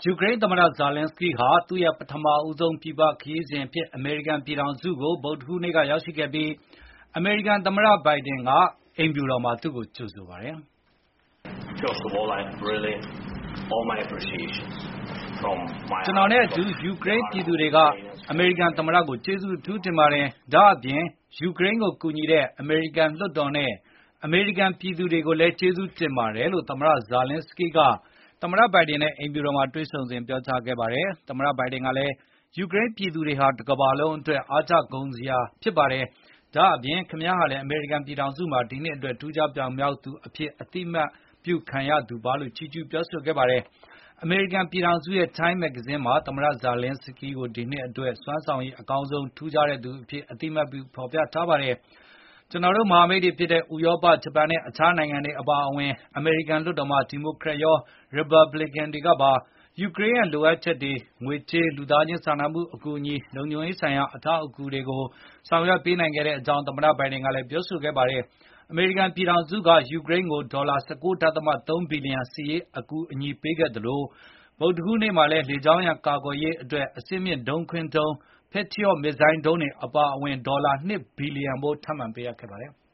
ယူကရိန်းသမ္မတဇာလင်းစကီးဟာသူ့ရဲ့ပထမဆုံးပြည်ပခရီးစဉ်အဖြစ်အမေရိကန်ပြည်ထောင်စုကိုဗုဒ္ဓဟူးနေ့ကရောက်ရှိခဲ့ပြီးအမေရိကန်သမ္မတဘိုင်ဒင်ကအိမ်ဖြူတော်မှာသူ့ကိုကြိုဆိုပါတယ်။ကျွန်တော်နဲ့အတူယူကရိန်းပြည်သူတွေကအမေရိကန်သမ္မတကိုကျေးဇူးအထူးတင်ပါတယ်။ဒါ့အပြင်ယူကရိန်းကိုကူညီတဲ့အမေရိကန်လွှတ်တော်နဲ့အမေရိကန်ပြည်သူတွေကိုလည်းကျေးဇူးတင်ပါတယ်လို့သမ္မတဇာလင်းစကီးကသမ္မတဘိုင်ဒင်နဲ့အိမ်ဖြူတော်မှာတွေ့ဆုံစဉ်ပြောကြားခဲ့ပါတယ်။သမ္မတဘိုင်ဒင်ကလည်းယူကရိန်းပြည်သူတွေဟာတကမ္ဘာလုံးအတွက်အားကျဂုဏ်စရာဖြစ်ပါတယ်။ဒါ့အပြင်ခင်ဗျားဟာလည်းအမေရိကန်ပြည်ထောင်စုမှာဒီနှစ်အတွက်ထူးခြားပြောင်မြောက်သူအဖြစ်အတိအမှတ်ပြုခံရသူပါလို့ချီးကျူးပြောဆိုခဲ့ပါတယ်။ အမေရိကန်ပြည်ထောင်စုရဲ့ Time မဂ္ဂဇင်းမှာသမ္မတဇာလင်းစကီးကိုဒီနှစ်အတွက်စွမ်းဆောင်ရည်အကောင်းဆုံးထူးခြားသူအဖြစ်အတိအမှတ်ပြုဖေါ်ပြထားပါတယ်။ ကျွန်တော်တို့မဟာမိတ်တွေဖြစ်တဲ့ဥရောပ၊ ဂျပန်နဲ့အခြားနိုင်ငံတွေအပါအဝင်အမေရိကန်လွှတ်တော်မှာဒီမိုကရက်ရောရီပတ်ဘလစ်ကန်တွေကပါယူကရိန်းရဲ့လိုအပ်ချက်တွေငွေကြေးလူသားချင်းစာနာမှုအကူအညီလုံခြုံရေးဆိုင်ရာအထောက်အကူတွေကိုဆောင်ရွက်ပေးနိုင်ခဲ့တဲ့အကြောင်းသမ္မတဘိုင်ဒင်ကလည်းပြောဆိုခဲ့ပါတယ်။ အမေရိကန်ပြည်ထောင်စုကယူကရိန်းကိုဒေါ်လာ 19.3 ဘီလီယံစစ်ရေးအကူအညီပေးခဲ့သလိုဗုဒ္ဓဟူးနေ့မှာလည်းလေကြောင်းရန်ကာကွယ်ရေးအတွက်အဆင့်မြင့်ဒုံးခွင်းဒုံး Patriot မစ်ဇိုင်းဒုံးတွေအပါအဝင်ဒေါ်လာ 2 ဘီလီယံဖိုးထပ်မံပေးအပ်ခဲ့ပါတယ်။